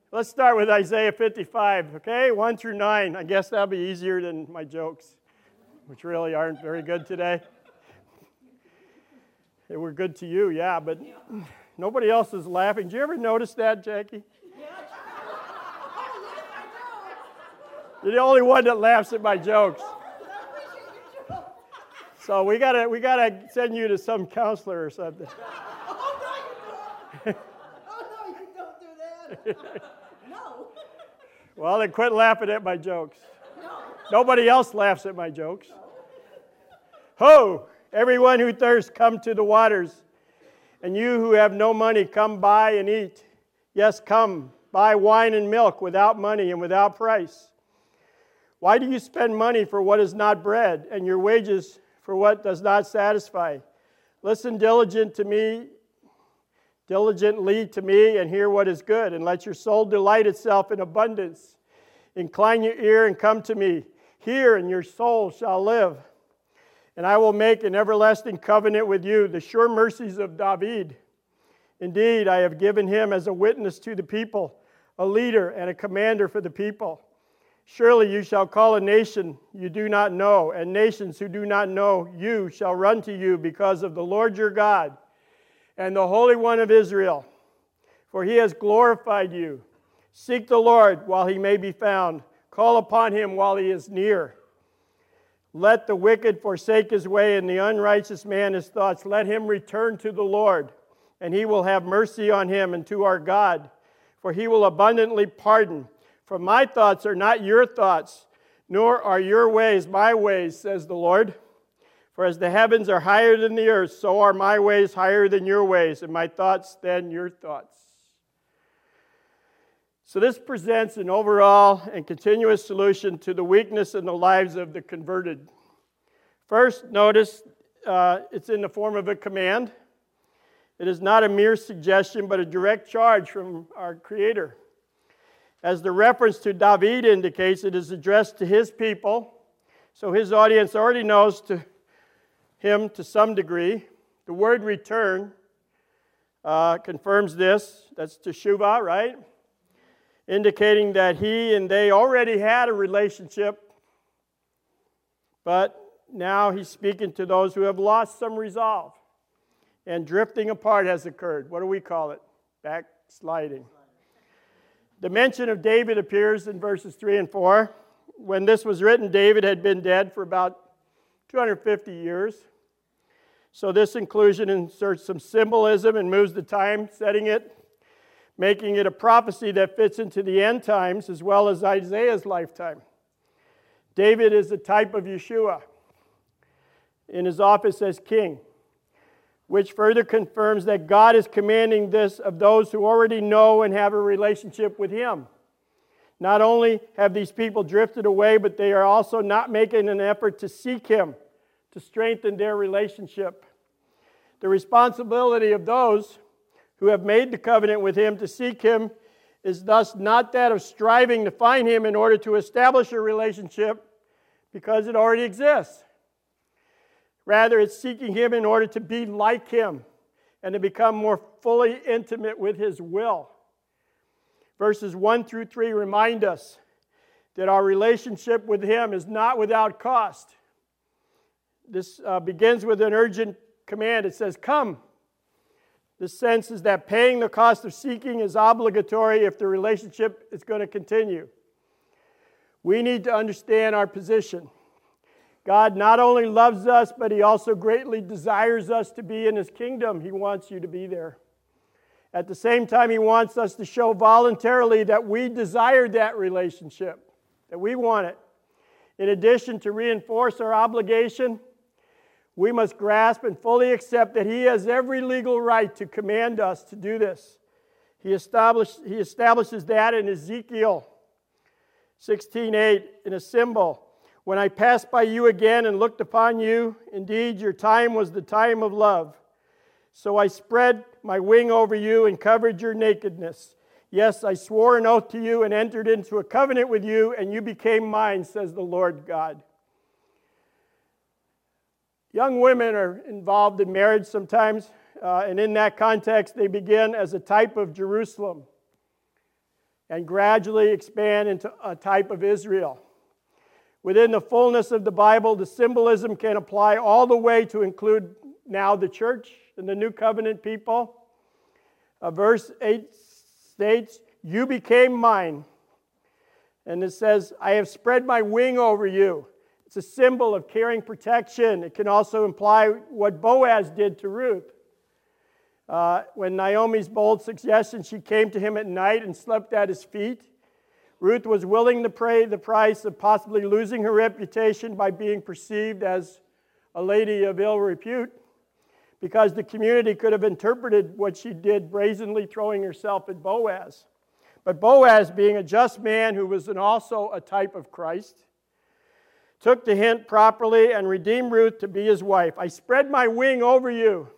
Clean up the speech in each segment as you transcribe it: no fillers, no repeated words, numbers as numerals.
Let's start with Isaiah 55, okay? 1 through 9. I guess that'll be easier than my jokes, which really aren't very good today. They were good to you, yeah, but nobody else is laughing. Did you ever notice that, Jackie? You're the only one that laughs at my jokes. So we gotta send you to some counselor or something. Oh, no, you don't do that. No. Well, then quit laughing at my jokes. No. Nobody else laughs at my jokes. Ho! Everyone who thirsts, come to the waters. And you who have no money, come buy and eat. Yes, come, buy wine and milk without money and without price. Why do you spend money for what is not bread, and your wages for what does not satisfy? Listen diligently to me, and hear what is good, and let your soul delight itself in abundance. Incline your ear and come to me. Hear, and your soul shall live. And I will make an everlasting covenant with you, the sure mercies of David. Indeed, I have given him as a witness to the people, a leader and a commander for the people. Surely you shall call a nation you do not know, and nations who do not know you shall run to you because of the Lord your God and the Holy One of Israel. For he has glorified you. Seek the Lord while he may be found. Call upon him while he is near. Let the wicked forsake his way, and the unrighteous man his thoughts. Let him return to the Lord, and he will have mercy on him and to our God. For he will abundantly pardon. For my thoughts are not your thoughts, nor are your ways my ways, says the Lord. For as the heavens are higher than the earth, so are my ways higher than your ways, and my thoughts than your thoughts. So this presents an overall and continuous solution to the weakness in the lives of the converted. First, notice it's in the form of a command. It is not a mere suggestion, but a direct charge from our Creator. As the reference to David indicates, it is addressed to his people, so his audience already knows to him to some degree. The word return confirms this. That's teshuvah, right? Indicating that he and they already had a relationship, but now he's speaking to those who have lost some resolve, and drifting apart has occurred. What do we call it? Backsliding. The mention of David appears in verses 3 and 4. When this was written, David had been dead for about 250 years. So this inclusion inserts some symbolism and moves the time, setting it, making it a prophecy that fits into the end times as well as Isaiah's lifetime. David is a type of Yeshua in his office as king, which further confirms that God is commanding this of those who already know and have a relationship with him. Not only have these people drifted away, but they are also not making an effort to seek him, to strengthen their relationship. The responsibility of those who have made the covenant with him to seek him is thus not that of striving to find him in order to establish a relationship because it already exists. Rather, it's seeking him in order to be like him and to become more fully intimate with his will. Verses 1 through 3 remind us that our relationship with him is not without cost. This begins with an urgent command. It says, come. The sense is that paying the cost of seeking is obligatory if the relationship is going to continue. We need to understand our position. God not only loves us, but he also greatly desires us to be in his kingdom. He wants you to be there. At the same time, he wants us to show voluntarily that we desire that relationship, that we want it. In addition, to reinforce our obligation, we must grasp and fully accept that he has every legal right to command us to do this. He establishes that in Ezekiel 16:8 in a symbol. When I passed by you again and looked upon you, indeed your time was the time of love. So I spread my wing over you and covered your nakedness. Yes, I swore an oath to you and entered into a covenant with you, and you became mine, says the Lord God. Young women are involved in marriage sometimes, and in that context, they begin as a type of Jerusalem. and gradually expand into a type of Israel. Within the fullness of the Bible, the symbolism can apply all the way to include now the church and the new covenant people. Verse 8 states, "You became mine." And it says, "I have spread my wing over you." It's a symbol of caring protection. It can also imply what Boaz did to Ruth. When Naomi's bold suggestion, she came to him at night and slept at his feet. Ruth was willing to pay the price of possibly losing her reputation by being perceived as a lady of ill repute, because the community could have interpreted what she did, brazenly throwing herself at Boaz. But Boaz, being a just man who was also a type of Christ, took the hint properly and redeemed Ruth to be his wife. "I spread my wing over you"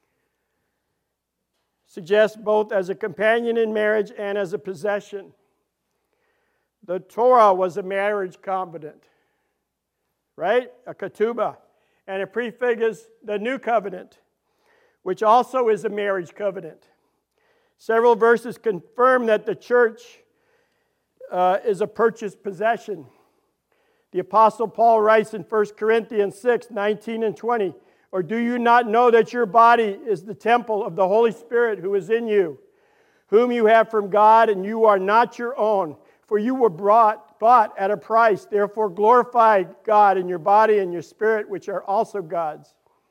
suggests both as a companion in marriage and as a possession. The Torah was a marriage covenant, right? A ketubah. And it prefigures the new covenant, which also is a marriage covenant. Several verses confirm that the church is a purchased possession. The Apostle Paul writes in 1 Corinthians 6, 19 and 20, "Or do you not know that your body is the temple of the Holy Spirit who is in you, whom you have from God, and you are not your own? For you were bought at a price. Therefore glorify God in your body and your spirit, which are also God's."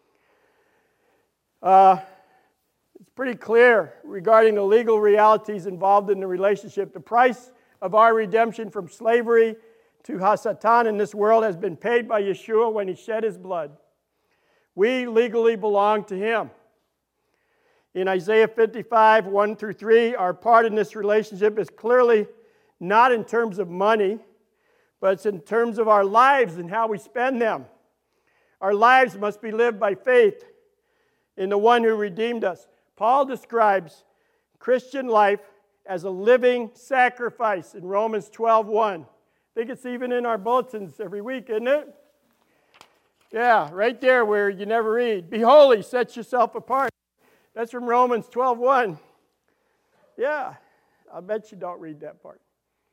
It's pretty clear regarding the legal realities involved in the relationship. The price of our redemption from slavery to Hasatan in this world has been paid by Yeshua when he shed his blood. We legally belong to him. In Isaiah 55, 1 through 3, our part in this relationship is clearly not in terms of money, but it's in terms of our lives and how we spend them. Our lives must be lived by faith in the one who redeemed us. Paul describes Christian life as a living sacrifice in Romans 12:1. I think it's even in our bulletins every week, isn't it? Yeah, right there where you never read. "Be holy, set yourself apart." That's from Romans 12:1. Yeah, I bet you don't read that part.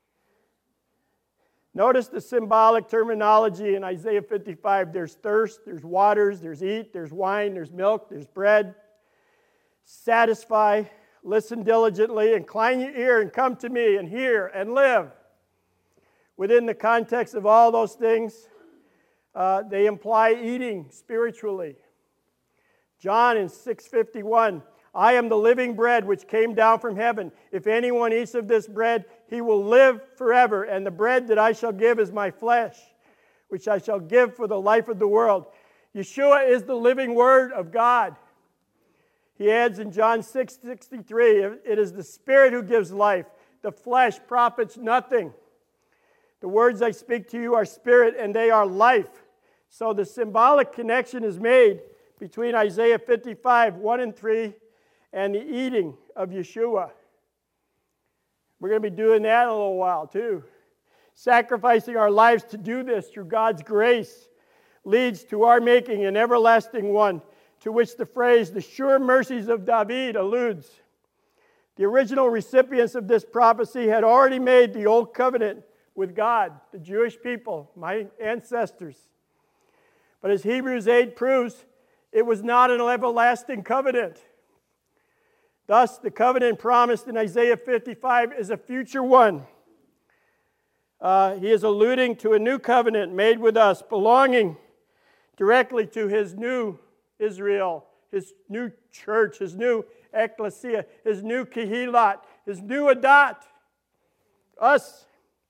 Notice the symbolic terminology in Isaiah 55. There's thirst, there's waters, there's eat, there's wine, there's milk, there's bread. Satisfy, listen diligently, incline your ear and come to me and hear and live. Within the context of all those things, they imply eating spiritually. John in 6:51, "I am the living bread which came down from heaven. If anyone eats of this bread, he will live forever. And the bread that I shall give is my flesh, which I shall give for the life of the world." Yeshua is the living word of God. He adds in John 6:63, "It is the Spirit who gives life. The flesh profits nothing. The words I speak to you are spirit and they are life." So the symbolic connection is made between Isaiah 55, 1 and 3, and the eating of Yeshua. We're going to be doing that in a little while too. Sacrificing our lives to do this through God's grace leads to our making an everlasting one, to which the phrase, "the sure mercies of David," alludes. The original recipients of this prophecy had already made the old covenant with God, the Jewish people, my ancestors. But as Hebrews 8 proves, it was not an everlasting covenant. Thus, the covenant promised in Isaiah 55 is a future one. He is alluding to a new covenant made with us, belonging directly to his new Israel, his new church, his new ecclesia, his new kehilat, his new adat, us.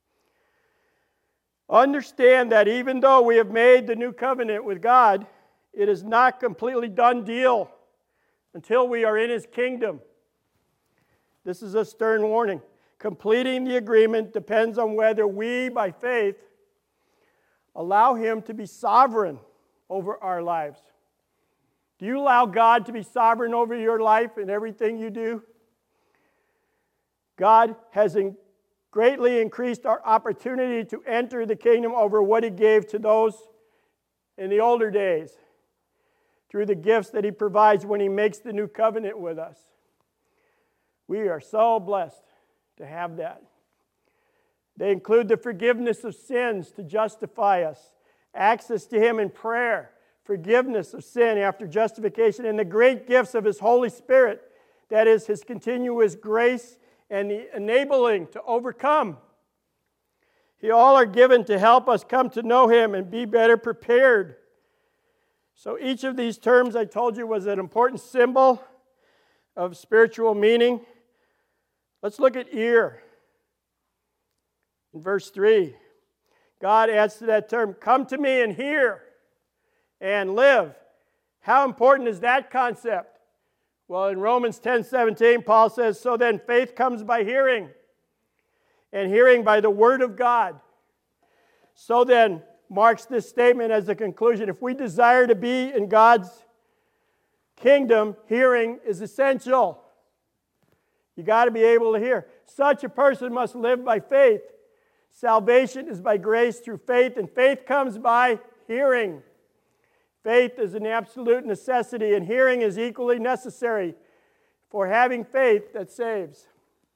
Understand that even though we have made the new covenant with God, it is not completely done deal until we are in his kingdom. This is a stern warning. Completing the agreement depends on whether we, by faith, allow him to be sovereign over our lives. Do you allow God to be sovereign over your life and everything you do? God has greatly increased our opportunity to enter the kingdom over what he gave to those in the older days through the gifts that he provides when he makes the new covenant with us. We are so blessed to have that. They include the forgiveness of sins to justify us, access to Him in prayer, forgiveness of sin after justification, and the great gifts of His Holy Spirit, that is, His continuous grace and the enabling to overcome. All are given to help us come to know Him and be better prepared. So each of these terms I told you was an important symbol of spiritual meaning. Let's look at ear. In verse 3, God adds to that term, come to me and hear and live. How important is that concept? Well, in Romans 10:17, Paul says, so then faith comes by hearing, and hearing by the word of God. So then, marks this statement as a conclusion. If we desire to be in God's kingdom, hearing is essential. You got to be able to hear. Such a person must live by faith. Salvation is by grace through faith, and faith comes by hearing. Faith is an absolute necessity, and hearing is equally necessary for having faith that saves.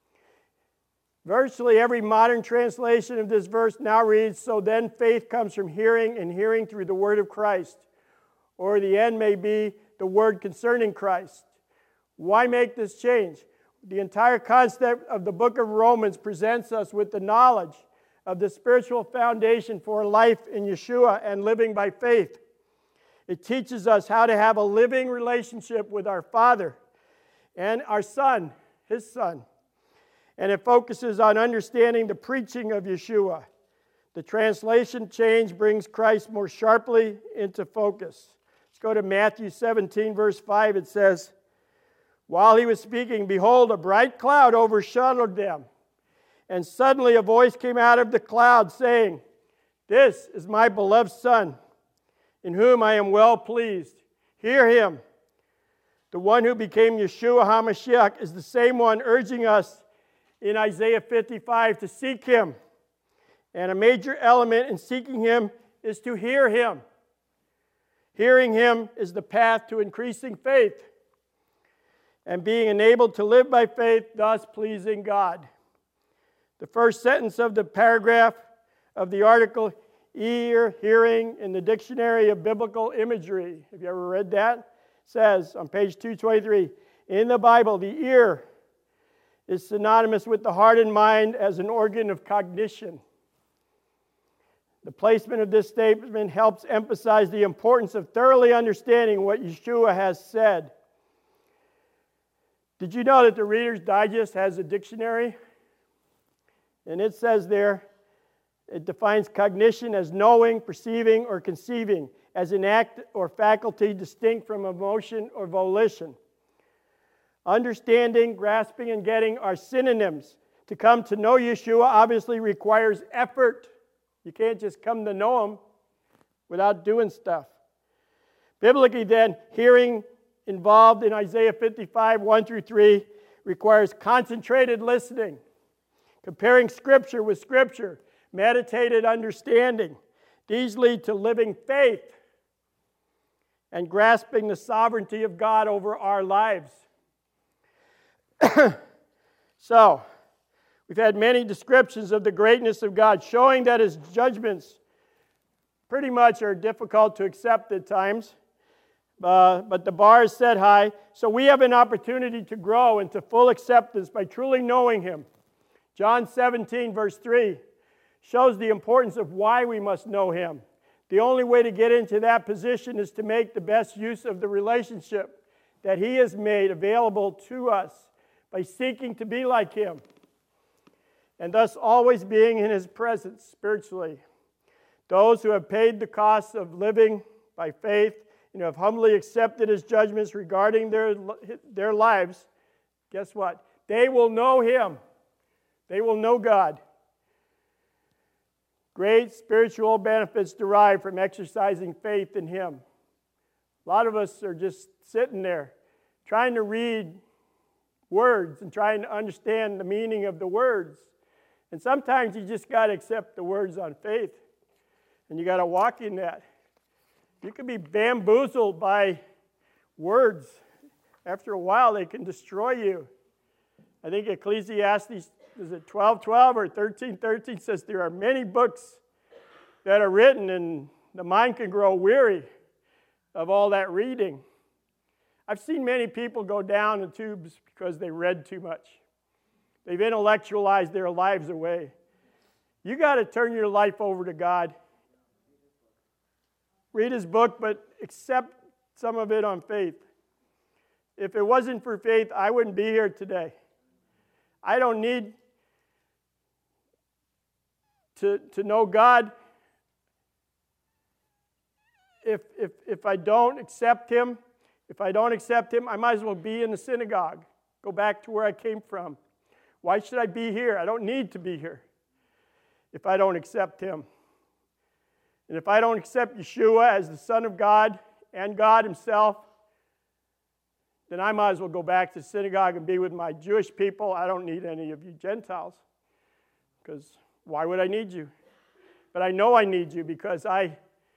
Virtually every modern translation of this verse now reads, so then faith comes from hearing, and hearing through the word of Christ. Or the end may be the word concerning Christ. Why make this change? The entire concept of the book of Romans presents us with the knowledge of the spiritual foundation for life in Yeshua and living by faith. It teaches us how to have a living relationship with our Father and our Son, His Son. And it focuses on understanding the preaching of Yeshua. The translation change brings Christ more sharply into focus. Let's go to Matthew 17, verse 5. It says, while He was speaking, behold, a bright cloud overshadowed them. And suddenly a voice came out of the cloud saying, this is my beloved Son, in whom I am well pleased. Hear Him. The one who became Yeshua HaMashiach is the same one urging us in Isaiah 55 to seek Him. And a major element in seeking Him is to hear Him. Hearing Him is the path to increasing faith and being enabled to live by faith, thus pleasing God. The first sentence of the paragraph of the article, ear, hearing, in the Dictionary of Biblical Imagery, have you ever read that? Says on page 223, in the Bible, the ear is synonymous with the heart and mind as an organ of cognition. The placement of this statement helps emphasize the importance of thoroughly understanding what Yeshua has said. Did you know that the Reader's Digest has a dictionary? And it says there, it defines cognition as knowing, perceiving, or conceiving, as an act or faculty distinct from emotion or volition. Understanding, grasping, and getting are synonyms. To come to know Yeshua obviously requires effort. You can't just come to know Him without doing stuff. Biblically then, hearing involved in Isaiah 55, 1 through 3, requires concentrated listening, comparing Scripture with Scripture, meditated understanding. These lead to living faith and grasping the sovereignty of God over our lives. So, we've had many descriptions of the greatness of God, showing that His judgments pretty much are difficult to accept at times. But the bar is set high, so we have an opportunity to grow into full acceptance by truly knowing Him. John 17, verse 3, shows the importance of why we must know Him. The only way to get into that position is to make the best use of the relationship that He has made available to us by seeking to be like Him, and thus always being in His presence spiritually. Those who have paid the cost of living by faith and have humbly accepted His judgments regarding their lives, guess what? They will know Him. They will know God. Great spiritual benefits derive from exercising faith in Him. A lot of us are just sitting there trying to read words and trying to understand the meaning of the words. And sometimes you just got to accept the words on faith, and you got to walk in that. You can be bamboozled by words. After a while, they can destroy you. I think Ecclesiastes is it 12:12 or 13:13 says there are many books that are written and the mind can grow weary of all that reading. I've seen many people go down the tubes because they read too much. They've intellectualized their lives away. You got to turn your life over to God. Read his book, but accept some of it on faith. If it wasn't for faith, I wouldn't be here today. I don't need to know God. If I don't accept him, I might as well be in the synagogue. Go back to where I came from. Why should I be here? I don't need to be here if I don't accept him. And if I don't accept Yeshua as the Son of God and God himself, then I might as well go back to the synagogue and be with my Jewish people. I don't need any of you Gentiles, because why would I need you? But I know I need you because I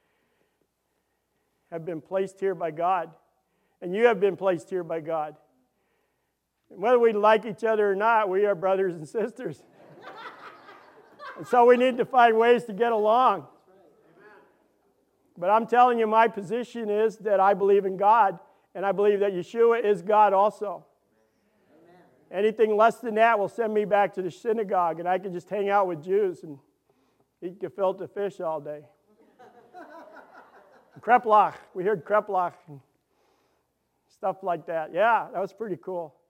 have been placed here by God, and you have been placed here by God. And whether we like each other or not, we are brothers and sisters. And so we need to find ways to get along. But I'm telling you, my position is that I believe in God, and I believe that Yeshua is God also. Amen. Anything less than that will send me back to the synagogue, and I can just hang out with Jews and eat gefilte fish all day. Kreplach, we heard Kreplach and stuff like that. Yeah, that was pretty cool.